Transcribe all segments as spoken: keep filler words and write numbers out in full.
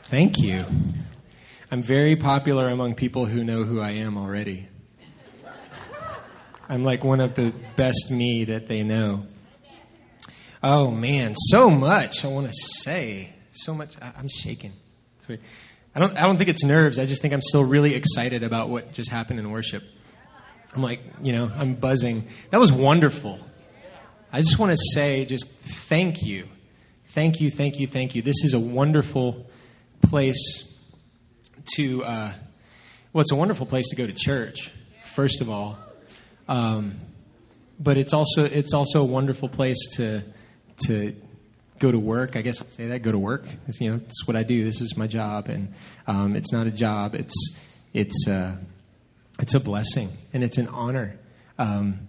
Thank you. I'm very popular among people who know who I am already. I'm like one of the best me that they know. Oh, man, so much I want to say. So much. I, I'm shaking. It's weird. I don't, I don't think it's nerves. I just think I'm still really excited about what just happened in worship. I'm like, you know, I'm buzzing. That was wonderful. I just want to say just thank you. Thank you, thank you, thank you. This is a wonderful place to, uh, well, it's a wonderful place to go to church, first of all. Um, but it's also it's also a wonderful place to to go to work. I guess I'll say that, go to work. It's, you know, it's what I do. This is my job, and um, it's not a job. It's it's uh, it's a blessing, and it's an honor. Um,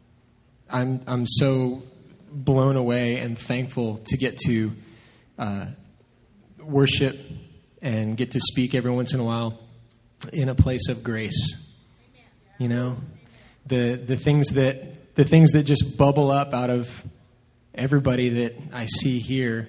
I'm I'm so blown away and thankful to get to uh, worship and get to speak every once in a while in a place of grace. You know, the the things that the things that just bubble up out of everybody that I see here,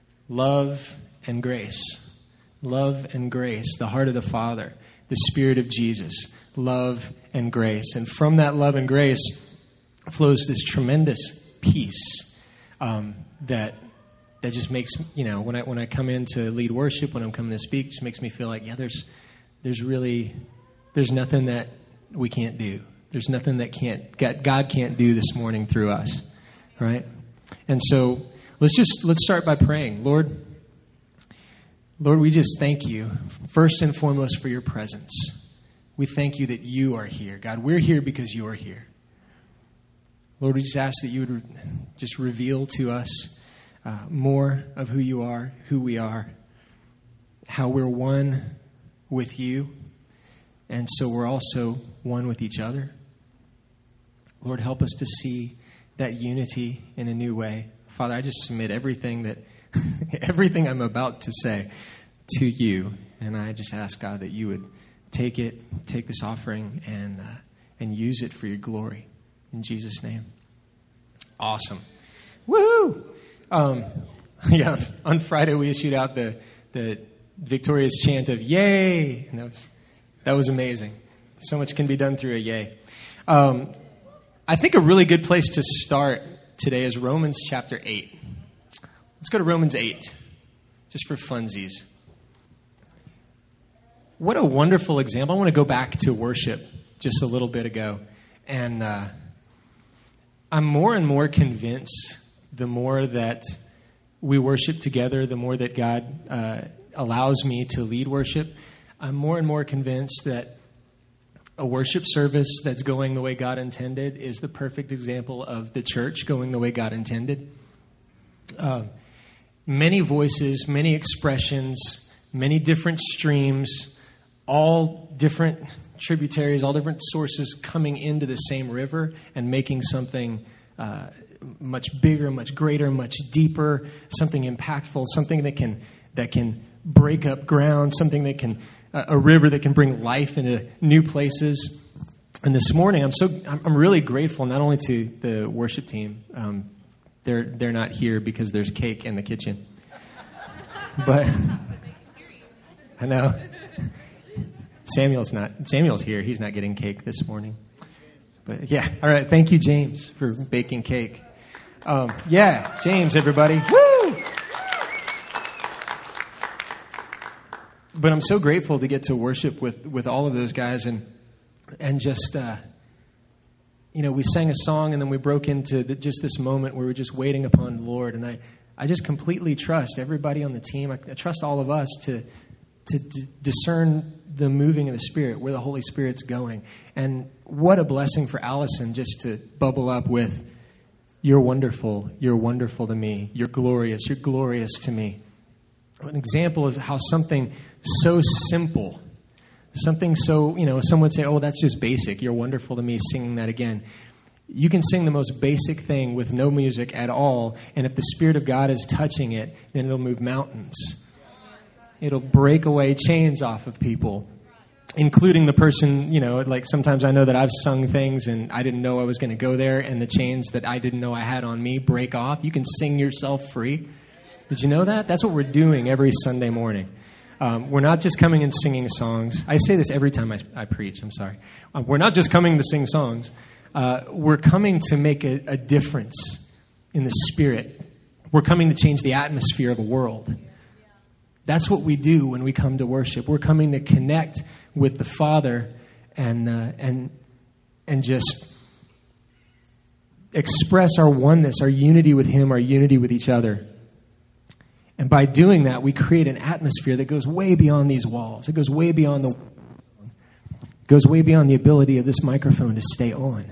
love and grace. Love and grace, the heart of the Father, the Spirit of Jesus, love and grace. And from that love and grace flows this tremendous peace um, that that just makes, you know, when I when I come in to lead worship, when I'm coming to speak, just makes me feel like, yeah, there's there's really, there's nothing that we can't do. There's nothing that can't, God can't do this morning through us, right? And so let's just, let's start by praying. Lord, Lord, we just thank you, first and foremost, for your presence. We thank you that you are here. God, we're here because you are here. Lord, we just ask that you would re- just reveal to us uh, more of who you are, who we are, how we're one with you, and so we're also one with each other. Lord, help us to see that unity in a new way. Father, I just submit everything that, everything I'm about to say to you, and I just ask, God, that you would take it, take this offering, and uh, and use it for your glory. In Jesus' name. Awesome. Woo! Um, yeah, on Friday we issued out the the victorious chant of "Yay!" And that was that was amazing. So much can be done through a yay. Um, I think a really good place to start today is Romans chapter eight. Let's go to Romans eight, just for funsies. What a wonderful example. I want to go back to worship just a little bit ago. And uh, I'm more and more convinced the more that we worship together, the more that God uh, allows me to lead worship, I'm more and more convinced that a worship service that's going the way God intended is the perfect example of the church going the way God intended. Uh, many voices, many expressions, many different streams, all different tributaries, all different sources coming into the same river and making something uh, much bigger, much greater, much deeper, something impactful, something that can that can break up ground, something that can uh, a river that can bring life into new places. And this morning, I'm so I'm really grateful not only to the worship team. Um, they're they're not here because there's cake in the kitchen, but I know. Samuel's not. Samuel's here. He's not getting cake this morning. But yeah, all right. Thank you, James, for baking cake. Um, yeah, James, everybody. Woo! But I'm so grateful to get to worship with, with all of those guys and and just uh, you know, we sang a song and then we broke into the, just this moment where we're just waiting upon the Lord, and I I just completely trust everybody on the team. I, I trust all of us to to d- discern the moving of the Spirit, where the Holy Spirit's going. And what a blessing for Allison just to bubble up with, "You're wonderful, you're wonderful to me, you're glorious, you're glorious to me." An example of how something so simple, something so, you know, some would say, "Oh, that's just basic, you're wonderful to me," singing that again. You can sing the most basic thing with no music at all, and if the Spirit of God is touching it, then it'll move mountains. It'll break away chains off of people, including the person, you know, like sometimes I know that I've sung things and I didn't know I was going to go there, and the chains that I didn't know I had on me break off. You can sing yourself free. Did you know that? That's what we're doing every Sunday morning. Um, we're not just coming and singing songs. I say this every time I, I preach. I'm sorry. Um, we're not just coming to sing songs. Uh, we're coming to make a, a difference in the Spirit. We're coming to change the atmosphere of a world. That's what we do when we come to worship. We're coming to connect with the Father and uh, and and just express our oneness, our unity with Him, our unity with each other. And by doing that, we create an atmosphere that goes way beyond these walls. It goes way beyond the it goes way beyond the ability of this microphone to stay on.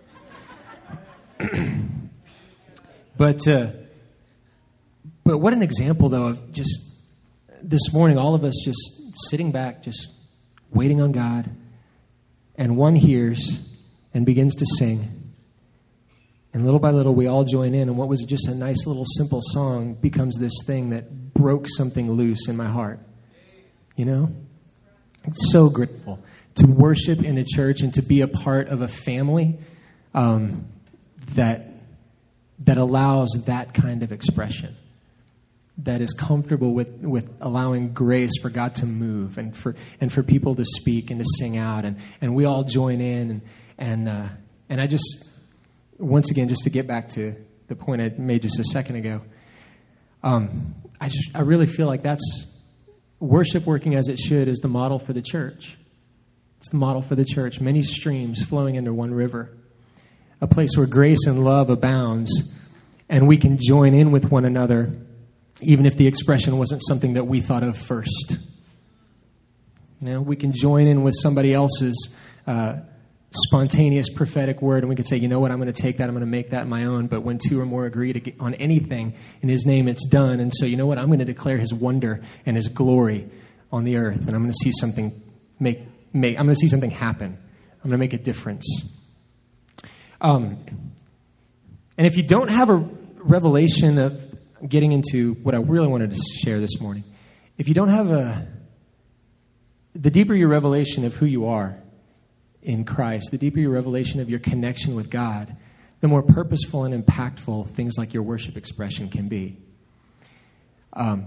but uh, but what an example, though, of just this morning, all of us just sitting back, just waiting on God, and one hears and begins to sing. And little by little, we all join in, and what was just a nice little simple song becomes this thing that broke something loose in my heart. You know? I'm so grateful to worship in a church and to be a part of a family um, that that allows that kind of expression, that is comfortable with, with allowing grace for God to move and for and for people to speak and to sing out, and, and we all join in, and and uh, and I just. Once again, just to get back to the point I made just a second ago, um, I just I really feel like that's worship working as it should is the model for the church. It's the model for the church. Many streams flowing into one river, a place where grace and love abounds, and we can join in with one another, even if the expression wasn't something that we thought of first. You know, we can join in with somebody else's Uh, spontaneous prophetic word, and we could say, you know what, I'm going to take that, I'm going to make that my own. But when two or more agree to get on anything in His name, it's done. And so, you know what, I'm going to declare His wonder and His glory on the earth, and I'm going to see something make make. I'm going to see something happen. I'm going to make a difference. Um, and if you don't have a revelation of getting into what I really wanted to share this morning, if you don't have a, the deeper your revelation of who you are in Christ, the deeper your revelation of your connection with God, the more purposeful and impactful things like your worship expression can be. Um,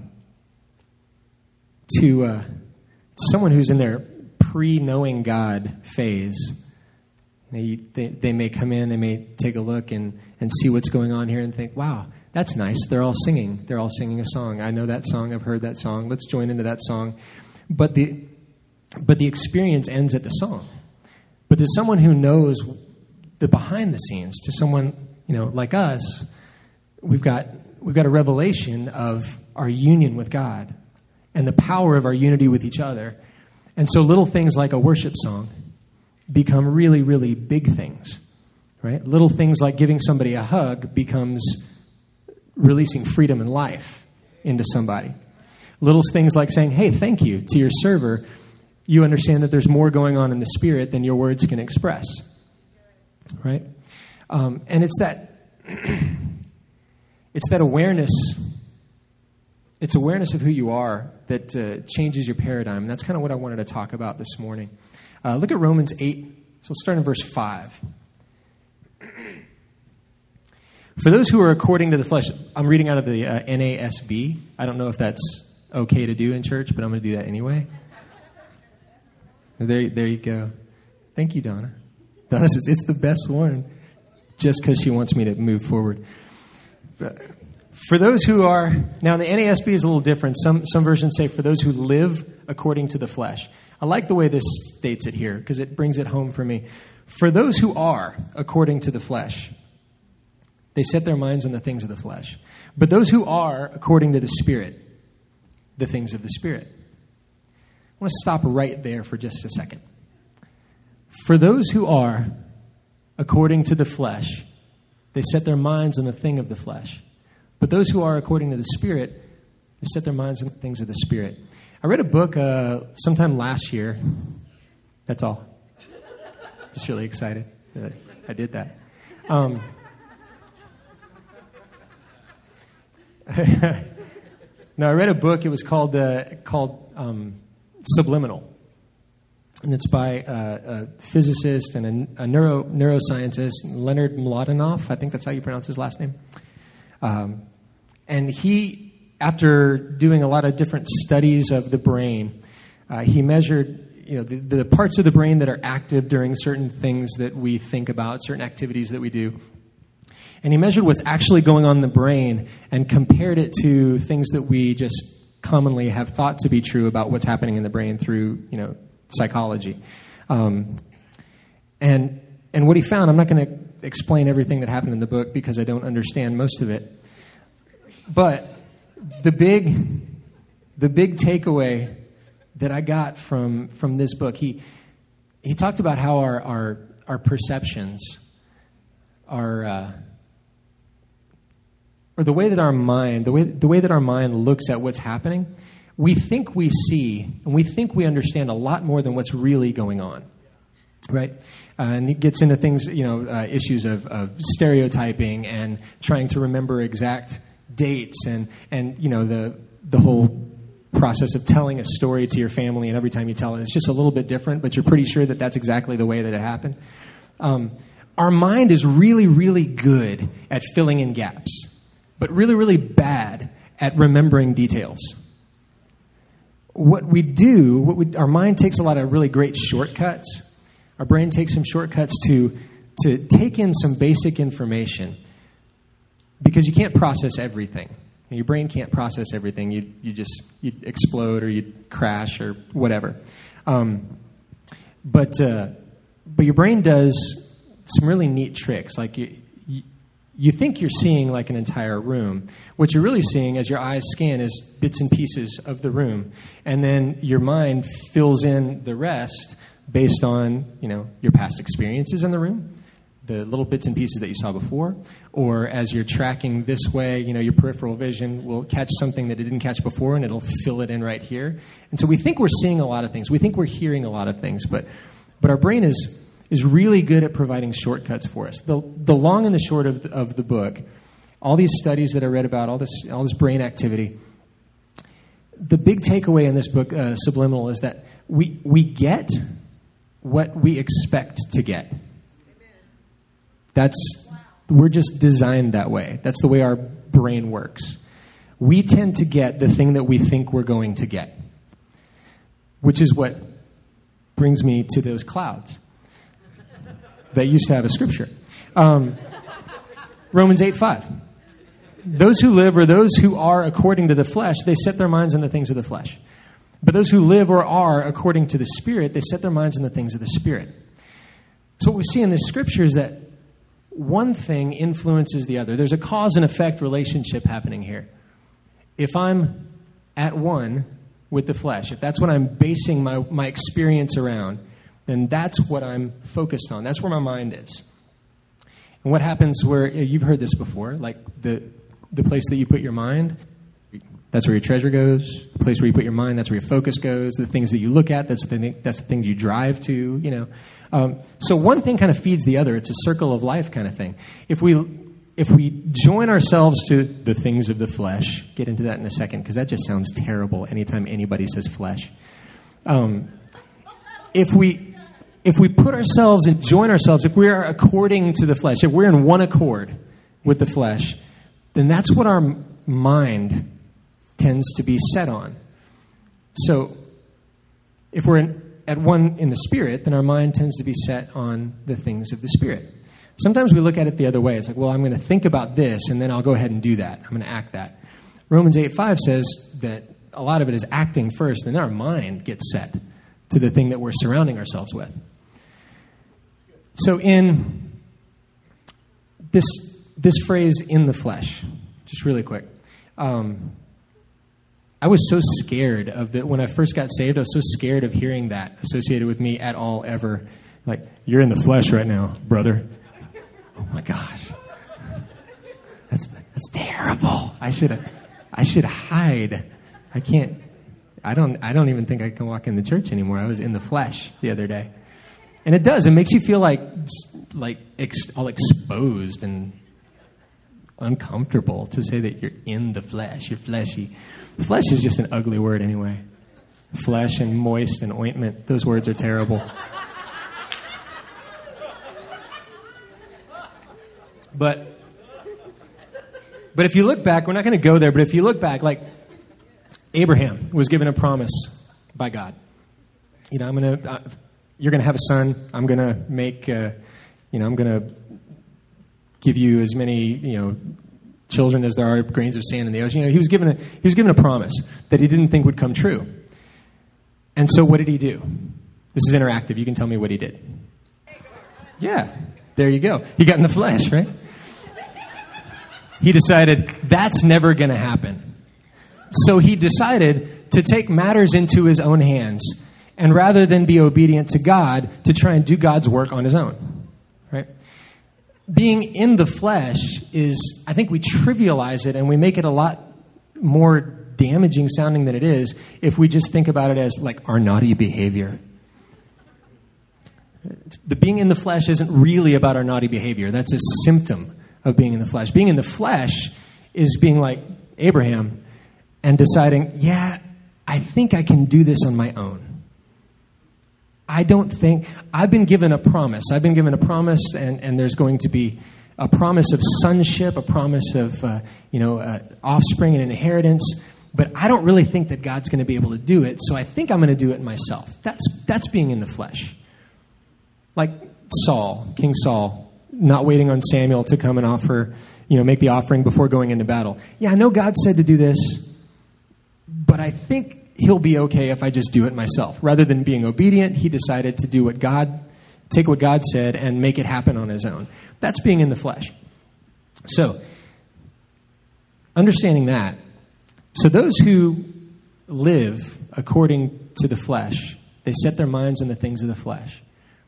to uh, someone who's in their pre-knowing God phase, they, they, they may come in, they may take a look and, and see what's going on here and think, wow, that's nice. They're all singing. They're all singing a song. I know that song. I've heard that song. Let's join into that song. But the but the experience ends at the song. But to someone who knows the behind the scenes, to someone, you know, like us, we've got we've got a revelation of our union with God and the power of our unity with each other. And so little things like a worship song become really, really big things, right? Little things like giving somebody a hug becomes releasing freedom and life into somebody. Little things like saying, hey, thank you to your server. You understand that there's more going on in the Spirit than your words can express, right? Um, and it's that it's that awareness. It's awareness of who you are that uh, changes your paradigm. And that's kind of what I wanted to talk about this morning. Uh, look at Romans eight. So we'll start in verse five. For those who are according to the flesh, I'm reading out of the uh, N A S B. I don't know if that's okay to do in church, but I'm going to do that anyway. There, there you go. Thank you, Donna. Donna says it's the best one, just because she wants me to move forward. But for those who are now, the N A S B is a little different. Some some versions say for those who live according to the flesh. I like the way this states it here because it brings it home for me. For those who are according to the flesh, they set their minds on the things of the flesh. But those who are according to the Spirit, the things of the Spirit. I want to stop right there for just a second. For those who are according to the flesh, they set their minds on the thing of the flesh. But those who are according to the Spirit, they set their minds on the things of the Spirit. I read a book uh, sometime last year. That's all. Just really excited that I did that. Um, no, I read a book. It was called uh, called um, Subliminal, and it's by uh, a physicist and a, a neuro neuroscientist, Leonard Mlodinow. I think that's how you pronounce his last name. Um, and he after doing a lot of different studies of the brain, uh, he measured you know, the, the parts of the brain that are active during certain things that we think about, certain activities that we do. And he measured what's actually going on in the brain and compared it to things that we just commonly have thought to be true about what's happening in the brain through, you know, psychology. Um, and and what he found, I'm not going to explain everything that happened in the book because I don't understand most of it. But the big the big takeaway that I got from, from this book, he he talked about how our our, our perceptions are uh, or the way that our mind, the way the way that our mind looks at what's happening, we think we see and we think we understand a lot more than what's really going on, right? Uh, and it gets into things, you know, uh, issues of, of stereotyping and trying to remember exact dates and and you know the the whole process of telling a story to your family, and every time you tell it, it's just a little bit different, but you're pretty sure that that's exactly the way that it happened. Um, our mind is really, really good at filling in gaps, but really, really bad at remembering details. What we do, what we, our mind takes a lot of really great shortcuts. Our brain takes some shortcuts to to take in some basic information because you can't process everything. Your brain can't process everything. You you just you'd explode or you'd crash or whatever. Um, but uh, but your brain does some really neat tricks. Like you, you you think you're seeing like an entire room. What you're really seeing as your eyes scan is bits and pieces of the room, and then your mind fills in the rest based on you know your past experiences in the room, the little bits and pieces that you saw before, or as you're tracking this way, you know, your peripheral vision will catch something that it didn't catch before and it'll fill it in right here. And so we think we're seeing a lot of things. We think we're hearing a lot of things, but but our brain is is really good at providing shortcuts for us. The the long and the short of the, of the book, all these studies that I read about, all this all this brain activity, the big takeaway in this book, uh, Subliminal, is that we we get what we expect to get. That's, we're just designed that way. That's the way our brain works. We tend to get the thing that we think we're going to get, which is what brings me to those clouds that used to have a scripture. Um, Romans eight five. Those who live or those who are according to the flesh, they set their minds on the things of the flesh. But those who live or are according to the Spirit, they set their minds on the things of the Spirit. So what we see in this scripture is that one thing influences the other. There's a cause and effect relationship happening here. If I'm at one with the flesh, if that's what I'm basing my, my experience around, then that's what I'm focused on. That's where my mind is. And what happens where, you've heard this before, like the the place that you put your mind, that's where your treasure goes. The place where you put your mind, that's where your focus goes. The things that you look at, that's the, that's the things you drive to, you know. Um, so one thing kind of feeds the other. It's a circle of life kind of thing. If we if we join ourselves to the things of the flesh, get into that in a second, because that just sounds terrible anytime anybody says flesh. Um, if we if we put ourselves and join ourselves, if we are according to the flesh, if we're in one accord with the flesh, then that's what our mind tends to be set on. So if we're in, at one in the Spirit, then our mind tends to be set on the things of the Spirit. Sometimes we look at it the other way. It's like, well, I'm going to think about this, and then I'll go ahead and do that. I'm going to act that. Romans eight five says that a lot of it is acting first, then our mind gets set to the thing that we're surrounding ourselves with. So in this this phrase, in the flesh, just really quick, um, I was so scared of that when I first got saved. I was so scared of hearing that associated with me at all, ever. Like, you're in the flesh right now, brother. Oh my gosh, that's that's terrible. I should I should hide. I can't. I don't. I don't even think I can walk in the church anymore. I was in the flesh the other day, and it does. It makes you feel like like ex, all exposed and uncomfortable to say that you're in the flesh. You're fleshy. Flesh is just an ugly word anyway. Flesh and moist and ointment. Those words are terrible. But But if you look back, we're not going to go there, but if you look back, like Abraham was given a promise by God. You know, I'm going to, uh, you're going to have a son. I'm going to make, uh, you know, I'm going to give you as many, you know, children as there are grains of sand in the ocean. You know, he was given a, he was given a promise that he didn't think would come true. And so what did he do? This is interactive. You can tell me what he did. Yeah, there you go. He got in the flesh, right? He decided that's never going to happen. So he decided to take matters into his own hands, and rather than be obedient to God, to try and do God's work on his own, right? Being in the flesh is, I think we trivialize it and we make it a lot more damaging sounding than it is if we just think about it as like our naughty behavior. The being in the flesh isn't really about our naughty behavior. That's a symptom of being in the flesh. Being in the flesh is being like Abraham and deciding, yeah, I think I can do this on my own. I don't think, I've been given a promise. I've been given a promise, and, and there's going to be a promise of sonship, a promise of, uh, you know, uh, offspring and inheritance. But I don't really think that God's going to be able to do it, so I think I'm going to do it myself. That's that's being in the flesh. Like Saul, King Saul, not waiting on Samuel to come and offer, you know, make the offering before going into battle. Yeah, I know God said to do this, but I think he'll be okay if I just do it myself. Rather than being obedient, he decided to do what God, take what God said and make it happen on his own. That's being in the flesh. So, understanding that, so those who live according to the flesh, they set their minds on the things of the flesh.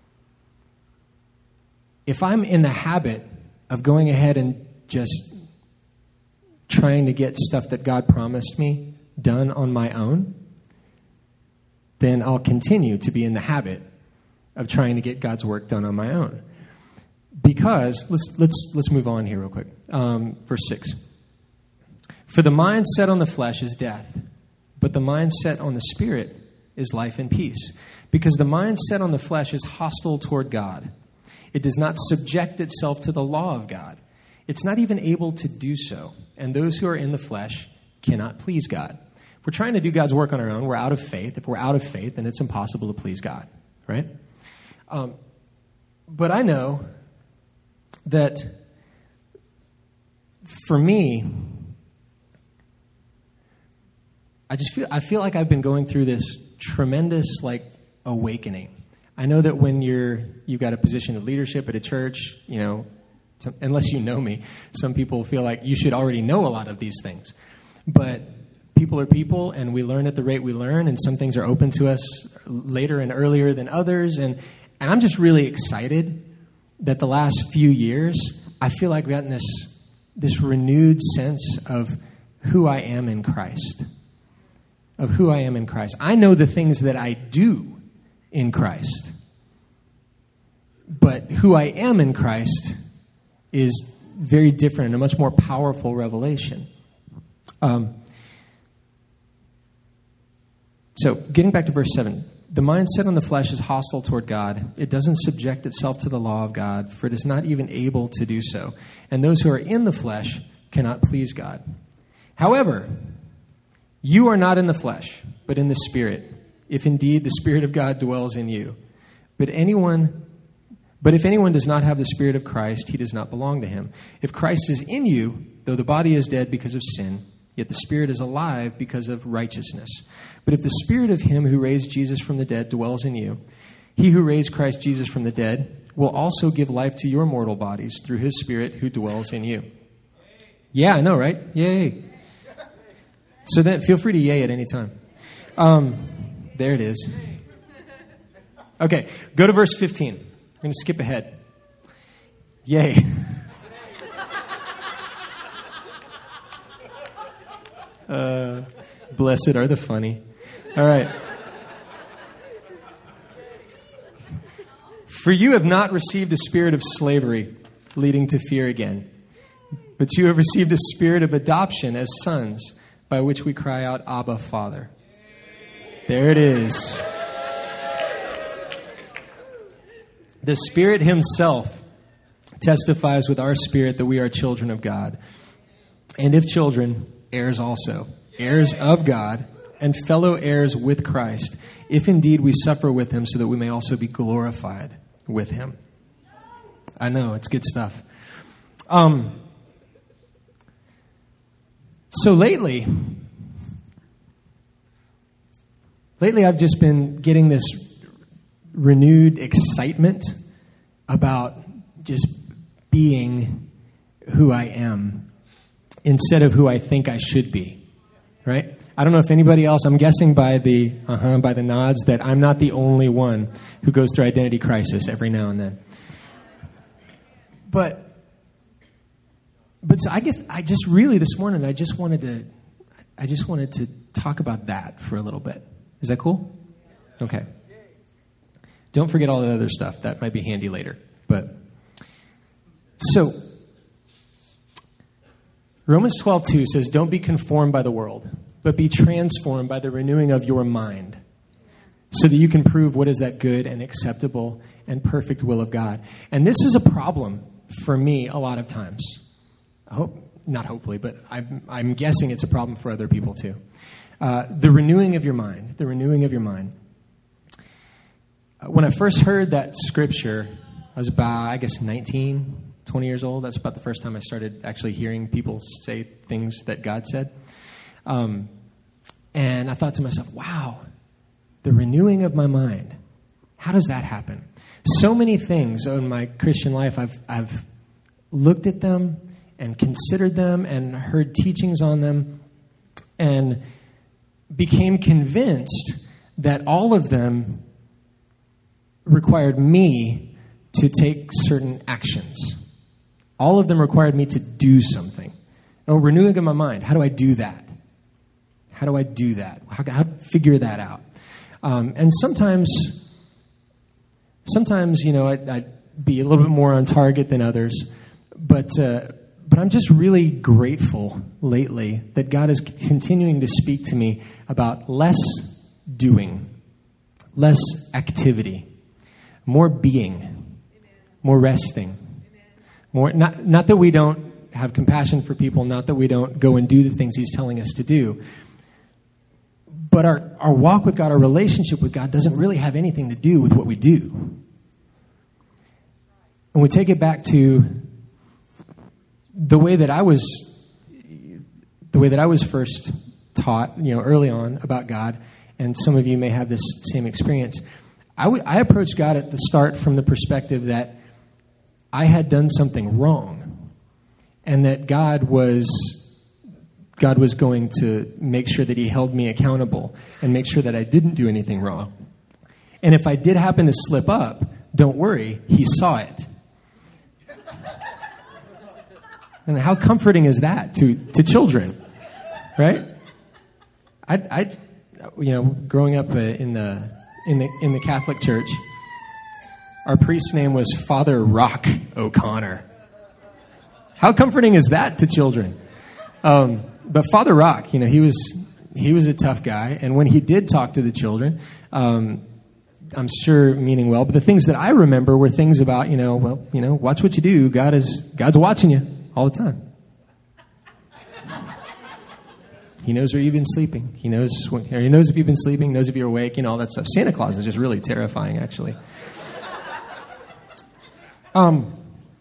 If I'm in the habit of going ahead and just trying to get stuff that God promised me done on my own, then I'll continue to be in the habit of trying to get God's work done on my own. Because, let's let's let's move on here real quick. Um, verse six. For the mind set on the flesh is death, but the mind set on the Spirit is life and peace. Because the mind set on the flesh is hostile toward God. It does not subject itself to the law of God. It's not even able to do so. And those who are in the flesh cannot please God. If we're trying to do God's work on our own, we're out of faith. If we're out of faith, then it's impossible to please God, right? Um, but I know that for me, I just feel I feel like I've been going through this tremendous like awakening. I know that when you're you've got a position of leadership at a church, you know, some, unless you know me, some people feel like you should already know a lot of these things. But people are people, and we learn at the rate we learn, and some things are open to us later and earlier than others. And, and I'm just really excited that the last few years, I feel like I've gotten this, this renewed sense of who I am in Christ. Of who I am in Christ. I know the things that I do in Christ. But who I am in Christ is very different and a much more powerful revelation. Um, so, getting back to verse seven. The mind set on the flesh is hostile toward God. It doesn't subject itself to the law of God, for it is not even able to do so. And those who are in the flesh cannot please God. However, you are not in the flesh, but in the Spirit, if indeed the Spirit of God dwells in you. But anyone, but if anyone does not have the Spirit of Christ, he does not belong to him. If Christ is in you, though the body is dead because of sin, yet the Spirit is alive because of righteousness. But if the Spirit of him who raised Jesus from the dead dwells in you, he who raised Christ Jesus from the dead will also give life to your mortal bodies through his Spirit who dwells in you. Yeah, I know, right? Yay. So then feel free to yay at any time. Um, there it is. Okay, go to verse fifteen. I'm going to skip ahead. Yay. Uh, blessed are the funny. All right. For you have not received a spirit of slavery, leading to fear again, but you have received a spirit of adoption as sons, by which we cry out, Abba, Father. There it is. The Spirit himself testifies with our spirit that we are children of God. and if children, heirs also, heirs of God, and fellow heirs with Christ, if indeed we suffer with him, so that we may also be glorified with him. I know, it's good stuff. Um, so lately, lately I've just been getting this renewed excitement about just being who I am instead of who I think I should be, right? I don't know if anybody else, I'm guessing by the uh-huh, by the nods that I'm not the only one who goes through identity crisis every now and then. But but so I guess I just really this morning I just wanted to I just wanted to talk about that for a little bit. Is that cool? Okay. Don't forget all the other stuff. That might be handy later. But so Romans twelve two says, "Don't be conformed by the world, but be transformed by the renewing of your mind, so that you can prove what is that good and acceptable and perfect will of God." And this is a problem for me a lot of times. I hope, not hopefully, but I'm, I'm guessing it's a problem for other people too. Uh, the renewing of your mind, the renewing of your mind. When I first heard that scripture, I was about, I guess, nineteen, twenty years old. That's about the first time I started actually hearing people say things that God said. Um, and I thought to myself, wow, the renewing of my mind. How does that happen? So many things in my Christian life, I've I've looked at them and considered them and heard teachings on them and became convinced that all of them required me to take certain actions. All of them required me to do something. Oh, renewing of my mind. How do I do that? How do I do that? How, how do I figure that out? Um, and sometimes, sometimes you know, I'd, I'd be a little bit more on target than others. But uh, but I'm just really grateful lately that God is continuing to speak to me about less doing, less activity, more being, more resting, more. Not not that we don't have compassion for people, not that we don't go and do the things He's telling us to do. But our, our walk with God, our relationship with God doesn't really have anything to do with what we do. And we take it back to the way that I was, the way that I was first taught, you know, early on about God, and some of you may have this same experience. I, w- I approached God at the start from the perspective that I had done something wrong, and that God was God was going to make sure that He held me accountable and make sure that I didn't do anything wrong. And if I did happen to slip up, don't worry, He saw it. And how comforting is that to, to children, right? I, I, you know, growing up uh, in the in the in the Catholic Church, our priest's name was Father Rock O'Connor. How comforting is that to children? Um, but Father Rock, you know, he was he was a tough guy, and when he did talk to the children, um, I'm sure meaning well, but the things that I remember were things about, you know, well, you know, watch what you do. God is God's watching you all the time. He knows where you've been sleeping. He knows when, or he knows if you've been sleeping, knows if you're awake, you know, all that stuff. Santa Claus is just really terrifying, actually. Um,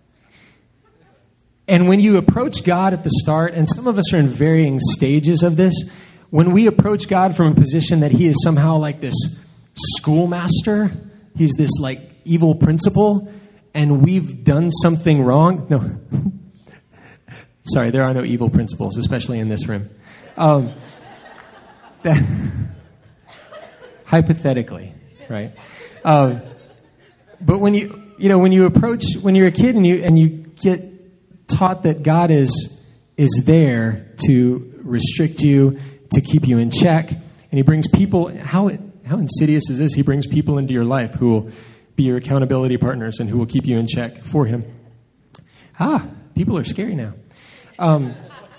and when you approach God at the start, and some of us are in varying stages of this, when we approach God from a position that He is somehow like this schoolmaster, He's this like evil principal, and we've done something wrong. No. Sorry, there are no evil principals, especially in this room. Um, that, hypothetically, right? Um, but when you, you know, when you approach, when you're a kid and you and you get taught that God is is there to restrict you, to keep you in check, and He brings people. How how insidious is this? He brings people into your life who will be your accountability partners and who will keep you in check for Him. Ah, people are scary now. Um,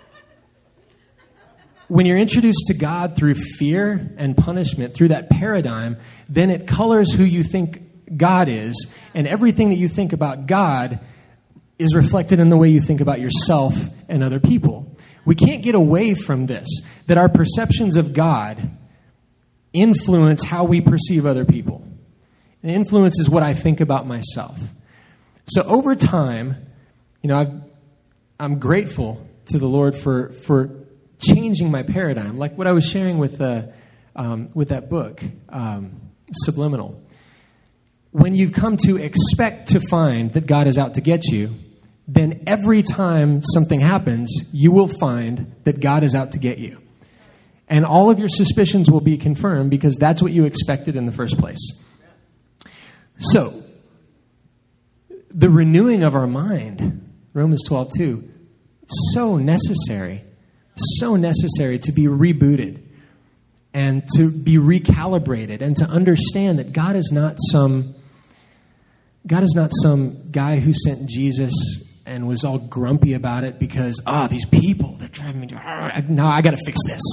when you're introduced to God through fear and punishment, through that paradigm, then it colors who you think God is, and everything that you think about God is reflected in the way you think about yourself and other people. We can't get away from this, that our perceptions of God influence how we perceive other people. It influences what I think about myself. So over time, you know, I've, I'm grateful to the Lord for for changing my paradigm, like what I was sharing with the um, with that book, um, Subliminal. When you've come to expect to find that God is out to get you, then every time something happens, you will find that God is out to get you. And all of your suspicions will be confirmed because that's what you expected in the first place. So, the renewing of our mind, Romans twelve two, so necessary, so necessary to be rebooted and to be recalibrated and to understand that God is not some God is not some guy who sent Jesus and was all grumpy about it because, ah, oh, these people, they're driving me to, now I got to fix this.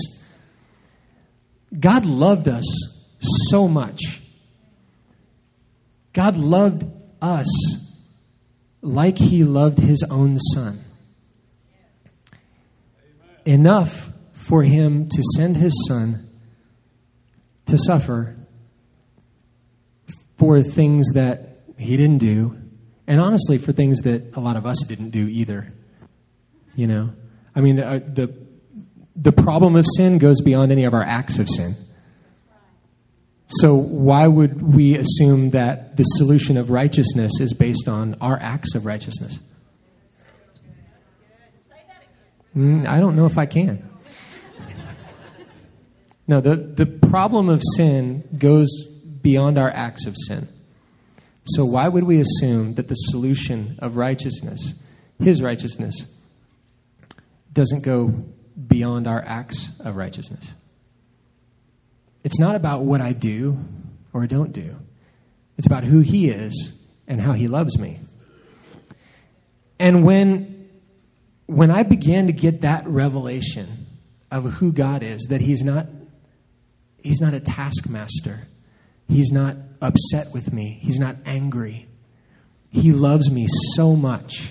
God loved us so much. God loved us like he loved his own son. Enough for him to send his son to suffer for things that he didn't do, and honestly for things that a lot of us didn't do either. You know? I mean, the, the, the problem of sin goes beyond any of our acts of sin. So why would we assume that the solution of righteousness is based on our acts of righteousness? Mm, I don't know if I can. No, the, the problem of sin goes beyond our acts of sin. So why would we assume that the solution of righteousness, his righteousness, doesn't go beyond our acts of righteousness? It's not about what I do or don't do. It's about who he is and how he loves me. And when, when I began to get that revelation of who God is, that he's not, he's not a taskmaster. He's not upset with me. He's not angry. He loves me so much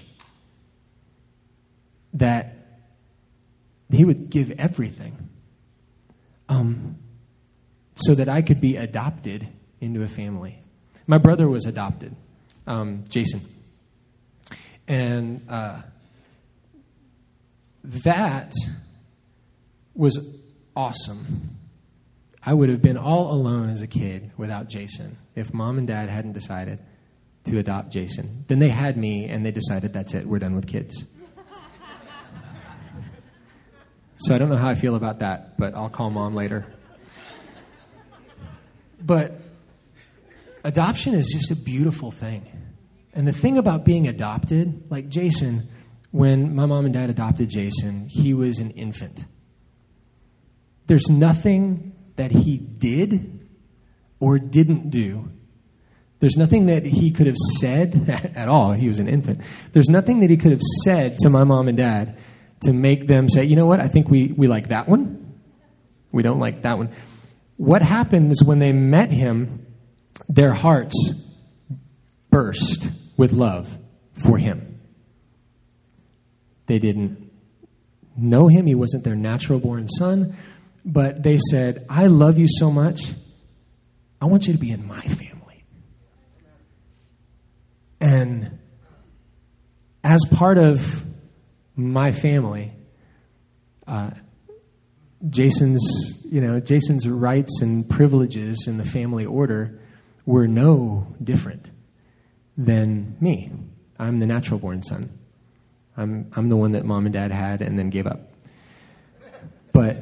that he would give everything um, so that I could be adopted into a family. My brother was adopted, um, Jason. And uh, that was awesome. I would have been all alone as a kid without Jason if mom and dad hadn't decided to adopt Jason. Then they had me, and they decided, that's it, we're done with kids. So I don't know how I feel about that, but I'll call mom later. But adoption is just a beautiful thing. And the thing about being adopted, like Jason, when my mom and dad adopted Jason, he was an infant. There's nothing that he did or didn't do. There's nothing that he could have said at all. He was an infant. There's nothing that he could have said to my mom and dad to make them say, you know what, I think we, we like that one. We don't like that one. What happened is when they met him, their hearts burst with love for him. They didn't know him. He wasn't their natural-born son. But they said, I love you so much, I want you to be in my family. And as part of my family, uh, Jason's, you know, Jason's rights and privileges in the family order were no different than me. I'm the natural-born son. I'm I'm the one that mom and dad had and then gave up. But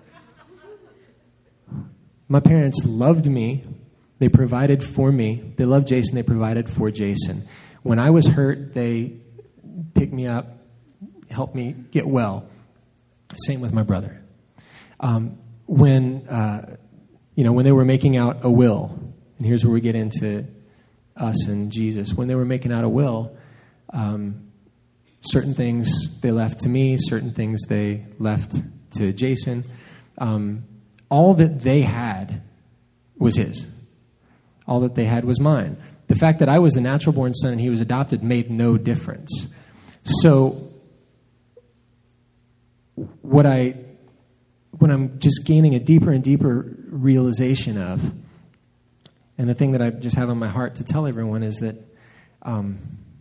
my parents loved me. They provided for me. They loved Jason. They provided for Jason. When I was hurt, they picked me up, helped me get well. Same with my brother. Um, when uh, you know, when they were making out a will, and here's where we get into us and Jesus. When they were making out a will, um, certain things they left to me, certain things they left to Jason. Um, All that they had was his. All that they had was mine. The fact that I was the natural-born son and he was adopted made no difference. So what I, what I'm just gaining a deeper and deeper realization of, and the thing that I just have on my heart to tell everyone is that, um,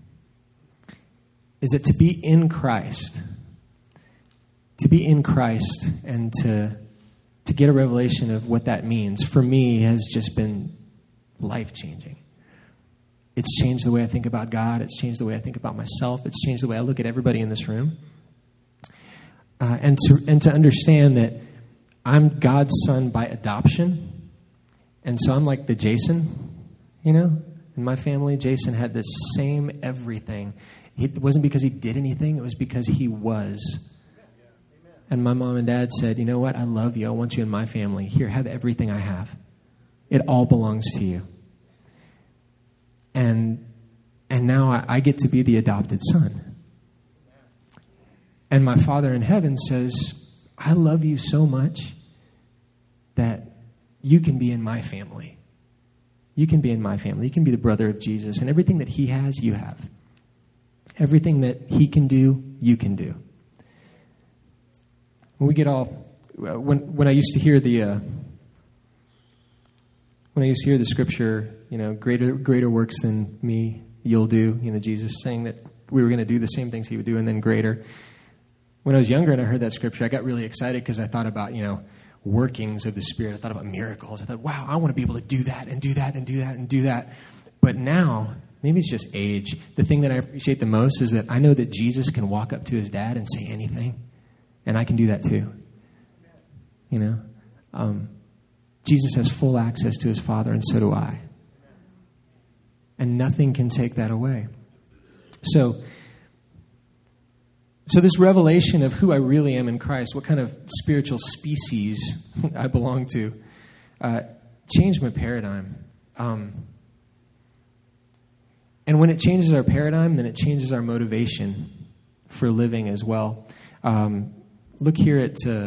is that to be in Christ, to be in Christ and to to get a revelation of what that means, for me, has just been life-changing. It's changed the way I think about God. It's changed the way I think about myself. It's changed the way I look at everybody in this room. Uh, and to and to understand that I'm God's son by adoption. And so I'm like the Jason, you know? In my family, Jason had this same everything. It wasn't because he did anything. It was because he was. And my mom and dad said, you know what? I love you. I want you in my family. Here, have everything I have. It all belongs to you. And and now I, I get to be the adopted son. And my Father in heaven says, I love you so much that you can be in my family. You can be in my family. You can be the brother of Jesus. And everything that he has, you have. Everything that he can do, you can do. When we get all, when when I used to hear the, uh, when I used to hear the scripture, you know, greater greater works than me you'll do, you know, Jesus saying that we were going to do the same things he would do and then greater. When I was younger and I heard that scripture, I got really excited because I thought about, you know, workings of the Spirit. I thought about miracles. I thought, wow, I want to be able to do that and do that and do that and do that. But now, maybe it's just age. The thing that I appreciate the most is that I know that Jesus can walk up to his dad and say anything. And I can do that too. You know? Um, Jesus has full access to his Father, and so do I. And nothing can take that away. So, so this revelation of who I really am in Christ, what kind of spiritual species I belong to, uh, changed my paradigm. Um, and when it changes our paradigm, then it changes our motivation for living as well. Um, Look here at uh,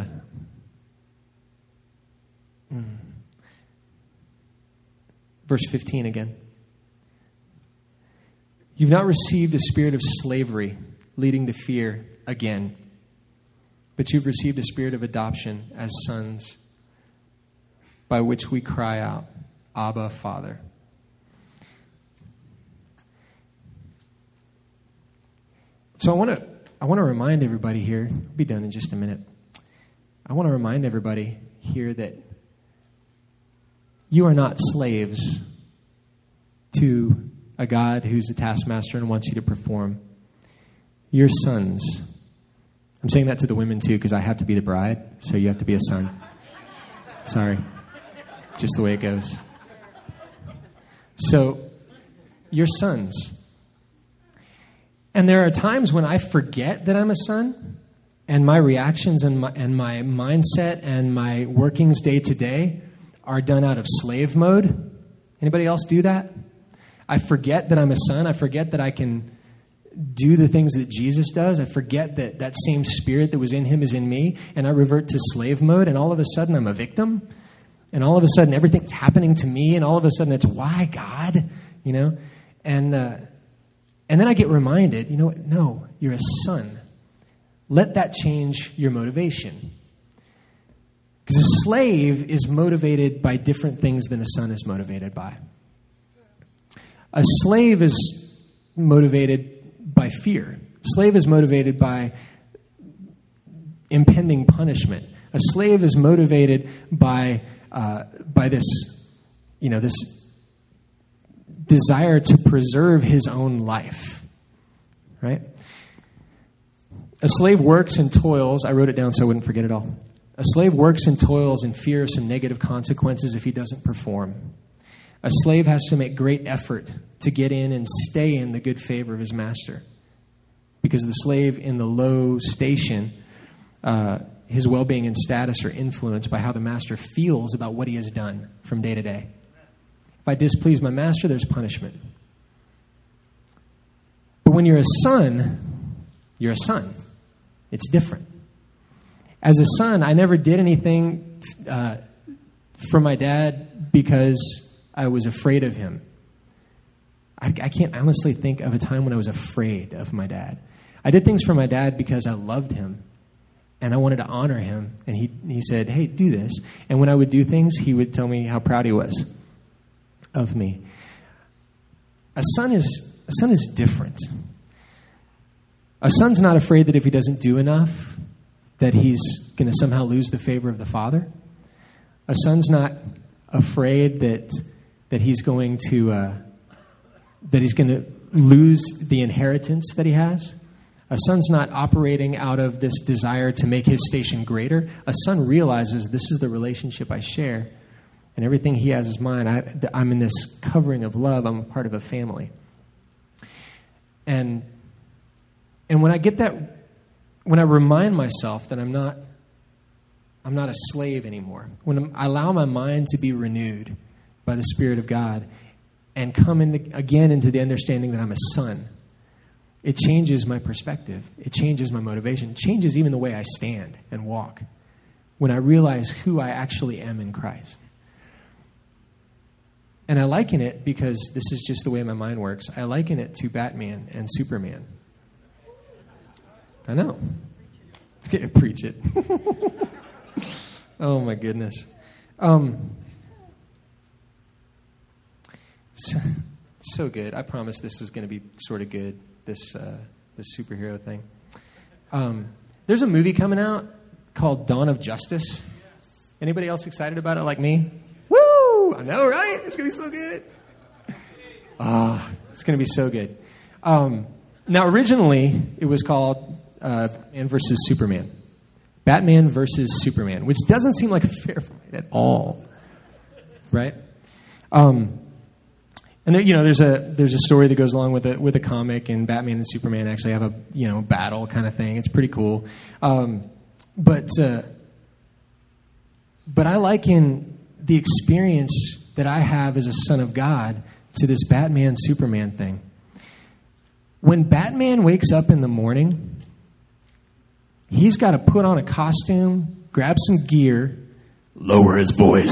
verse fifteen again. You've not received a spirit of slavery leading to fear again, but you've received a spirit of adoption as sons, by which we cry out, Abba, Father. So I want to I want to remind everybody here, I'll be done in just a minute. I want to remind everybody here that you are not slaves to a God who's a taskmaster and wants you to perform. You're sons. I'm saying that to the women too because I have to be the bride, so you have to be a son. Sorry. Just the way it goes. So, you're sons. And there are times when I forget that I'm a son, and my reactions and my, and my mindset and my workings day to day are done out of slave mode. Anybody else do that? I forget that I'm a son. I forget that I can do the things that Jesus does. I forget that that same spirit that was in him is in me, and I revert to slave mode, and all of a sudden I'm a victim, and all of a sudden everything's happening to me, and all of a sudden it's, why, God? You know? And... Uh, And then I get reminded, you know what? No, you're a son. Let that change your motivation. Because a slave is motivated by different things than a son is motivated by. A slave is motivated by fear. A slave is motivated by impending punishment. A slave is motivated by uh, by this, you know, this desire to preserve his own life, right? A slave works and toils. I wrote it down so I wouldn't forget it all. A slave works and toils in fear of some negative consequences if he doesn't perform. A slave has to make great effort to get in and stay in the good favor of his master, because the slave in the low station, uh, his well-being and status are influenced by how the master feels about what he has done from day to day. If I displease my master, there's punishment. But when you're a son, you're a son. It's different. As a son, I never did anything uh, for my dad because I was afraid of him. I, I can't honestly think of a time when I was afraid of my dad. I did things for my dad because I loved him. And I wanted to honor him. And he, he said, hey, do this. And when I would do things, he would tell me how proud he was of me. A son is, a son is different. A son's not afraid that if he doesn't do enough, that he's going to somehow lose the favor of the father. A son's not afraid that that he's going to uh, that he's going to lose the inheritance that he has. A son's not operating out of this desire to make his station greater. A son realizes this is the relationship I share, and everything he has is mine. I, I'm in this covering of love. I'm a part of a family. And and when I get that, when I remind myself that I'm not I'm not a slave anymore, when I allow my mind to be renewed by the Spirit of God and come in again into the understanding that I'm a son, it changes my perspective. It changes my motivation. It changes even the way I stand and walk when I realize who I actually am in Christ. And I liken it, because this is just the way my mind works, I liken it to Batman and Superman. I know. Preach it. Oh, my goodness. Um, so, so good. I promise this is going to be sort of good, this uh, this superhero thing. Um, there's a movie coming out called Dawn of Justice. Anybody else excited about it like me? Woo! I know, right? It's going to be so good. Ah, oh, it's going to be so good. Um, now, originally, it was called uh, Batman versus Superman. Batman versus Superman, which doesn't seem like a fair fight at all, right? Um, and there, you know, there's a there's a story that goes along with a with a comic, and Batman and Superman actually have a you know battle kind of thing. It's pretty cool, um, but uh, but I liken the experience that I have as a son of God to this Batman Superman thing. When Batman wakes up in the morning, he's got to put on a costume, grab some gear, lower his voice,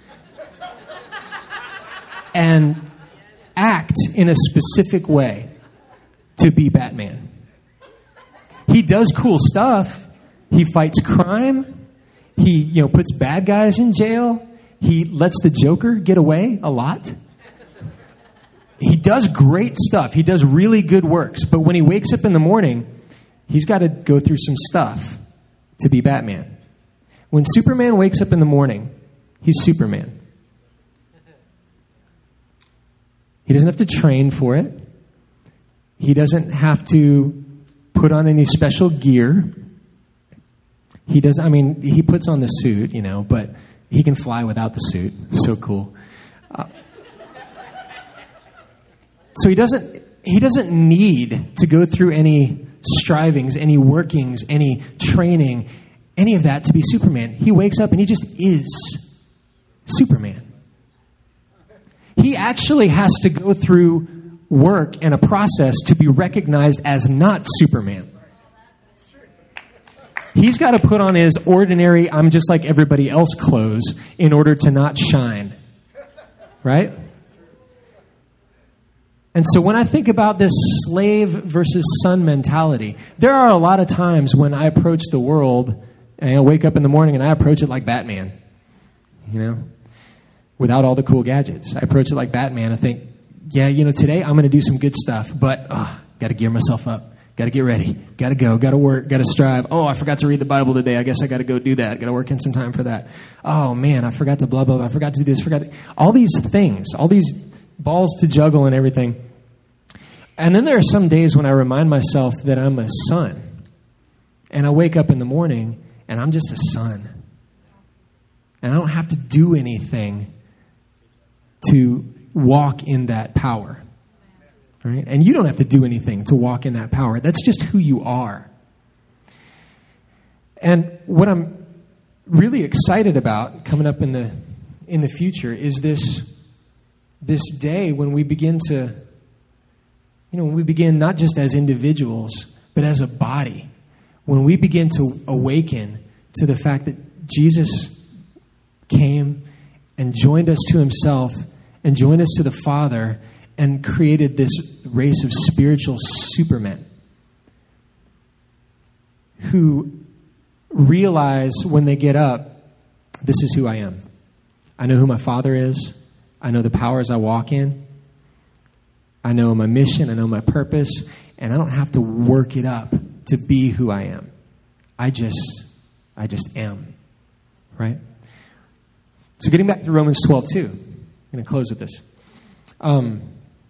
and act in a specific way to be Batman. He does cool stuff. He fights crime. He, you know, puts bad guys in jail. He lets the Joker get away a lot. He does great stuff. He does really good works. But when he wakes up in the morning, he's got to go through some stuff to be Batman. When Superman wakes up in the morning, he's Superman. He doesn't have to train for it. He doesn't have to put on any special gear. He does. I mean, he puts on the suit, you know, but he can fly without the suit. So cool. Uh, so he doesn't. He doesn't need to go through any strivings, any workings, any training, any of that to be Superman. He wakes up and he just is Superman. He actually has to go through work and a process to be recognized as not Superman. He's got to put on his ordinary, I'm just like everybody else clothes in order to not shine. Right? And so when I think about this slave versus son mentality, there are a lot of times when I approach the world and I wake up in the morning and I approach it like Batman, you know, without all the cool gadgets. I approach it like Batman. I think, yeah, you know, today I'm going to do some good stuff, but oh, got to gear myself up. Got to get ready. Got to go. Got to work. Got to strive. Oh, I forgot to read the Bible today. I guess I got to go do that. Got to work in some time for that. Oh, man, I forgot to blah, blah, blah. I forgot to do this. Forgot to... All these things, all these balls to juggle and everything. And then there are some days when I remind myself that I'm a son. And I wake up in the morning and I'm just a son. And I don't have to do anything to walk in that power. Right? And you don't have to do anything to walk in that power. That's just who you are. And what I'm really excited about coming up in the in the future is this this day when we begin to, you know, when we begin not just as individuals, but as a body. When we begin to awaken to the fact that Jesus came and joined us to himself and joined us to the Father and created this race of spiritual supermen who realize when they get up, this is who I am. I know who my Father is. I know the powers I walk in. I know my mission. I know my purpose. And I don't have to work it up to be who I am. I just, I just am. Right? So getting back to Romans twelve two. I'm going to close with this. Um,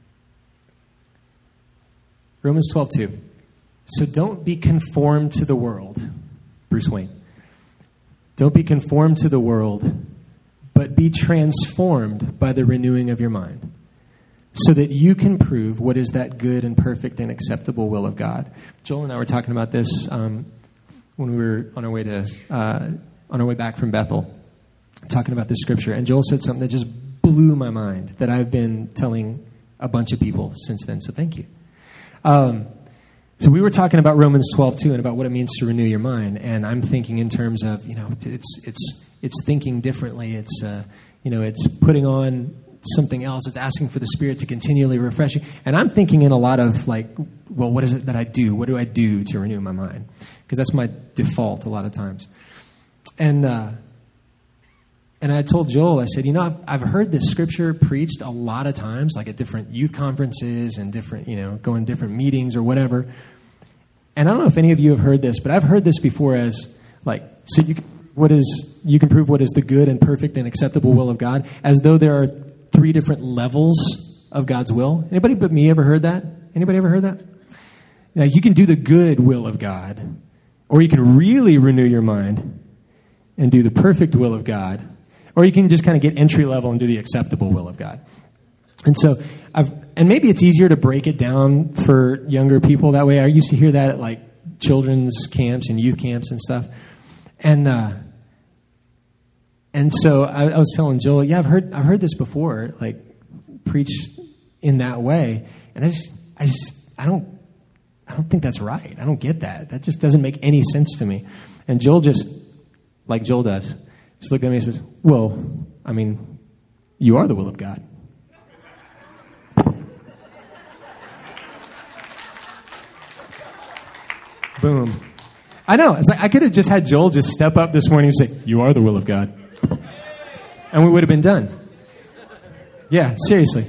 Romans twelve two. So don't be conformed to the world. Bruce Wayne. Don't be conformed to the world, but be transformed by the renewing of your mind, so that you can prove what is that good and perfect and acceptable will of God. Joel and I were talking about this um, when we were on our way to uh, on our way back from Bethel, talking about this scripture. And Joel said something that just blew my mind that I've been telling a bunch of people since then. So thank you. Um, so we were talking about Romans twelve two and about what it means to renew your mind. And I'm thinking in terms of, you know, it's it's it's thinking differently. It's uh, you know, it's putting on something else. It's asking for the Spirit to continually refresh you. And I'm thinking in a lot of like, well, what is it that I do? What do I do to renew my mind? Because that's my default a lot of times. And uh, and I told Joel, I said, you know, I've, I've heard this scripture preached a lot of times, like at different youth conferences and different, you know, going to different meetings or whatever. And I don't know if any of you have heard this, but I've heard this before as like, so you can, what is you can prove what is the good and perfect and acceptable will of God, as though there are three different levels of God's will. Anybody but me ever heard that? Anybody ever heard that? Now, you can do the good will of God, or you can really renew your mind and do the perfect will of God, or you can just kind of get entry level and do the acceptable will of God. And so, I've, and maybe it's easier to break it down for younger people that way. I used to hear that at like children's camps and youth camps and stuff. And uh, and so I, I was telling Joel, yeah, I've heard I've heard this before, like preached in that way, and I just I just I don't I don't think that's right. I don't get that. That just doesn't make any sense to me. And Joel just, like Joel does, just looked at me and says, well, I mean, you are the will of God. Boom. I know. It's like I could have just had Joel just step up this morning and say, you are the will of God. And we would have been done. Yeah, seriously.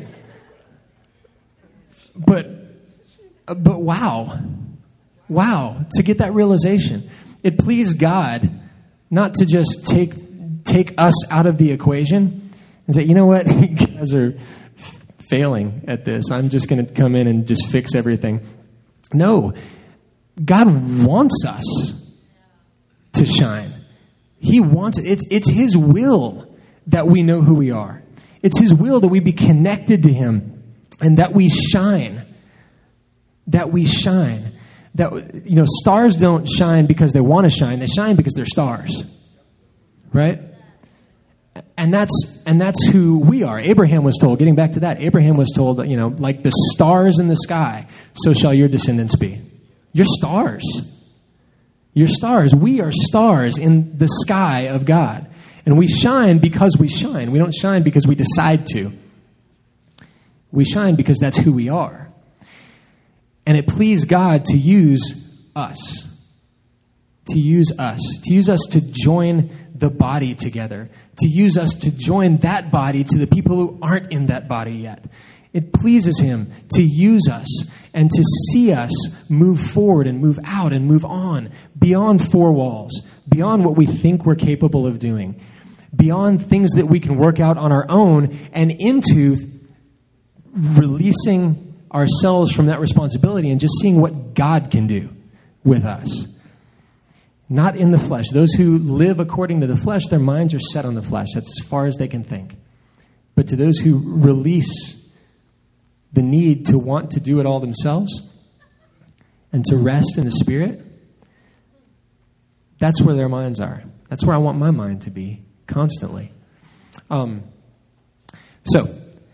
But, but wow. Wow. To get that realization. It pleased God not to just take, take us out of the equation and say, you know what? You guys are failing at this. I'm just going to come in and just fix everything. No. God wants us to shine. He wants it. It's, it's His will that we know who we are. It's His will that we be connected to Him and that we shine. That we shine. That, you know, stars don't shine because they want to shine. They shine because they're stars. Right? And that's and that's who we are. Abraham was told, getting back to that, Abraham was told, you know, like the stars in the sky, so shall your descendants be. You're stars. You're stars. We are stars in the sky of God. And we shine because we shine. We don't shine because we decide to. We shine because that's who we are. And it pleased God to use us. To use us. To use us to join the body together. To use us to join that body to the people who aren't in that body yet. It pleases Him to use us and to see us move forward and move out and move on beyond four walls, beyond what we think we're capable of doing, beyond things that we can work out on our own, and into releasing ourselves from that responsibility and just seeing what God can do with us. Not in the flesh. Those who live according to the flesh, their minds are set on the flesh. That's as far as they can think. But to those who release the need to want to do it all themselves and to rest in the Spirit, that's where their minds are. That's where I want my mind to be constantly. Um, so,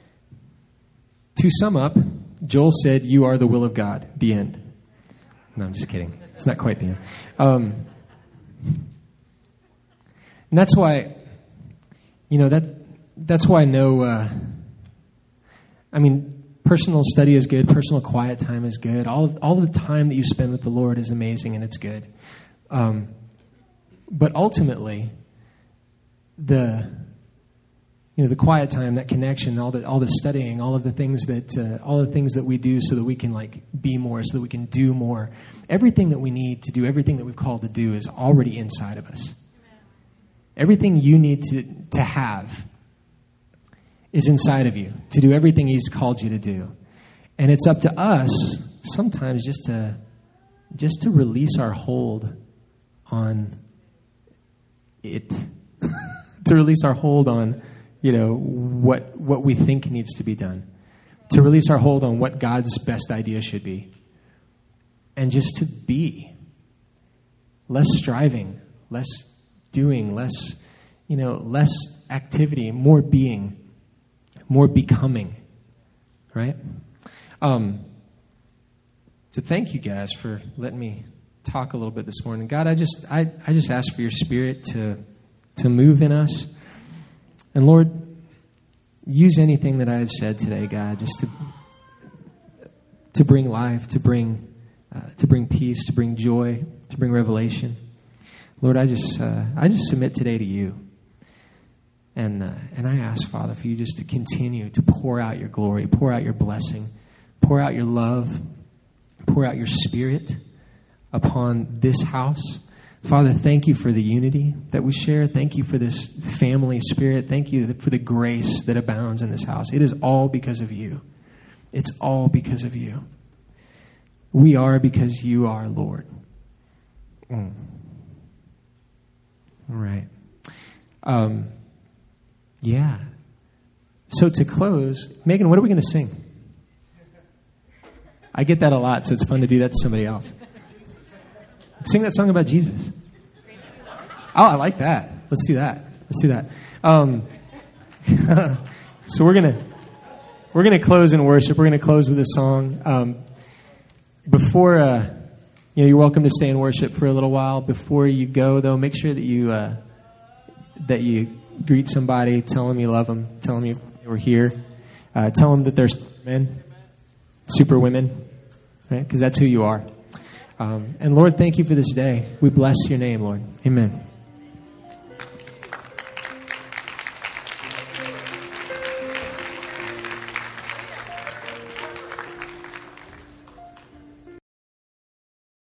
to sum up, Joel said, you are the will of God. The end. No, I'm just kidding. It's not quite the end. Um, and that's why, you know, that that's why no, uh, I mean, personal study is good. Personal quiet time is good. All all the time that you spend with the Lord is amazing, and it's good. Um, But ultimately, the you know the quiet time, that connection, all the all the studying, all of the things that uh, all the things that we do so that we can like be more, so that we can do more. Everything that we need to do, everything that we've called to do, is already inside of us. Everything you need to to have is inside of you to do everything He's called you to do, and it's up to us sometimes just to just to release our hold on it, to release our hold on, you know, what what we think needs to be done, to release our hold on what God's best idea should be, and just to be. Less striving, less doing, less, you know, less activity, more being, more becoming, right? Um, so thank you guys for letting me talk a little bit this morning. God, I just I, I just ask for your Spirit to to move in us. And Lord, use anything that I have said today, God, just to to bring life, to bring uh, to bring peace, to bring joy, to bring revelation. Lord, I just uh, I just submit today to you. And uh, and I ask, Father, for you just to continue to pour out your glory, pour out your blessing, pour out your love, pour out your Spirit upon this house. Father, thank you for the unity that we share. Thank you for this family spirit. Thank you for the grace that abounds in this house. It is all because of you. It's all because of you. We are because you are, Lord. Mm. All right. Um, yeah. So to close, Megan, what are we going to sing? I get that a lot, so it's fun to do that to somebody else. Sing that song about Jesus. Oh, I like that. Let's do that. Let's do that. Um, so we're gonna we're gonna close in worship. We're gonna close with a song. Um, before uh, you know, you're welcome to stay in worship for a little while. Before you go, though, make sure that you uh, that you greet somebody. Tell them you love them. Tell them you were here. Uh, tell them that they're men, super women, right? Because that's who you are. Um, and Lord, thank you for this day. We bless your name, Lord. Amen.